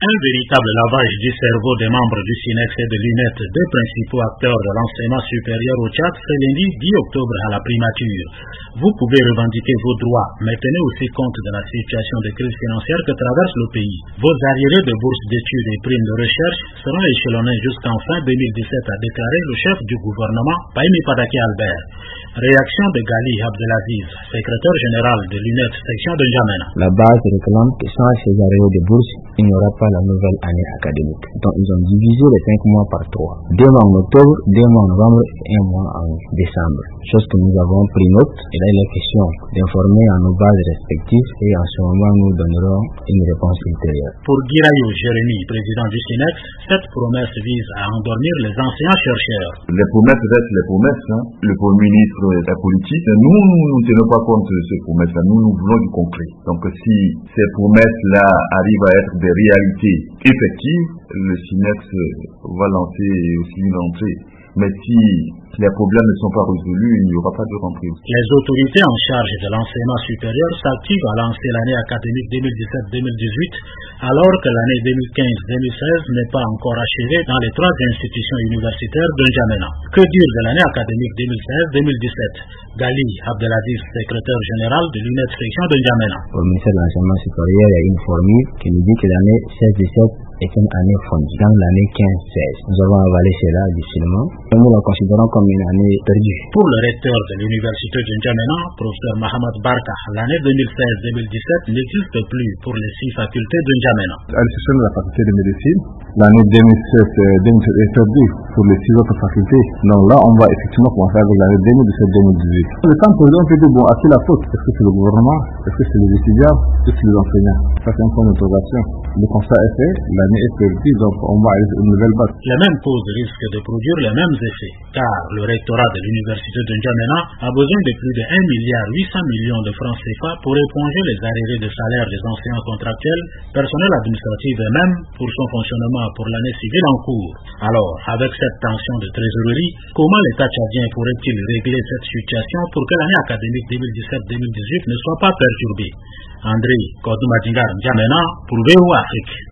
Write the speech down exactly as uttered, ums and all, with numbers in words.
Un véritable lavage du cerveau des membres du SYNEX et de l'U N E T, deux principaux acteurs de l'enseignement supérieur au Tchad, ce lundi dix octobre à la primature. Vous pouvez revendiquer vos droits, mais tenez aussi compte de la situation de crise financière que traverse le pays. Vos arriérés de bourses d'études et primes de recherche seront échelonnés jusqu'en fin deux mille dix-sept, a déclaré le chef du gouvernement, Pahimi Padaki Albert. Réaction de Gali Abdelaziz, secrétaire général de l'U N E T section de N'Djamena. La base réclame que sans ces arriérés de bourse, il n'y aura pas la nouvelle année académique. Donc ils ont divisé les cinq mois par trois. Deux mois en octobre, deux mois en novembre et un mois en décembre. Chose que nous avons pris note. Et là il est question d'informer à nos bases respectives et en ce moment nous donnerons une réponse ultérieure. Pour Guirayo Jérémy, président du SYNEX, cette promesse vise à endormir les enseignants-chercheurs. Les promesses restent les promesses. Hein. Le Premier ministre est politique. Nous, nous ne tenons pas compte de ces promesses-là. Nous, nous voulons du concret. Donc si ces promesses-là arrivent à être des réalités effectives, le SYNEX va lancer aussi une entrée. Mais si les problèmes ne sont pas résolus, il n'y aura pas de rentrée. Les autorités en charge de l'enseignement supérieur s'activent à lancer l'année académique deux mille dix-sept deux mille dix-huit, alors que l'année deux mille quinze deux mille seize n'est pas encore achevée dans les trois institutions universitaires de N'Djamena. Que dire de l'année académique deux mille seize deux mille dix-sept? Gali Abdelaziz, secrétaire général de l'U N E T section de N'Djamena. Au ministère de l'enseignement supérieur, il y a une formule qui nous dit que l'année seize dix-sept est une année fondue. Dans l'année quinze seize, nous avons avalé cela difficilement. Nous la considérons comme une année perdue. Pour le recteur de l'université de N'Djamena, professeur Mohamed Barka, l'année deux mille seize deux mille dix-sept n'existe plus pour les six facultés de N'Djamena. À l'exception de la faculté de médecine, l'année deux mille sept deux mille sept est perdue pour les six autres facultés. Donc là, on va effectivement commencer avec l'année deux mille dix-sept deux mille dix-huit. Le temps président peut dire, bon, à qui la faute? Est-ce que c'est le gouvernement? Est-ce que c'est les étudiants? Est-ce que c'est les enseignants? Ça, c'est un point d'interrogation. Le constat est fait, l'année est perdue, donc on va aller une nouvelle base. Les mêmes causes risquent de produire les mêmes effets, car le rectorat de l'université de N'Djamena a besoin de plus de un milliard huit cents millions de francs C F A pour éponger les arriérés de salaire des enseignants contractuels, personnel administratif et même pour son fonctionnement pour l'année civile en cours. Alors, avec cette tension de trésorerie, comment l'État tchadien pourrait-il régler cette situation pour que l'année académique deux mille dix-sept deux mille dix-huit ne soit pas perturbée? André Kodoumadingar N'Djamena pour V O Afrique.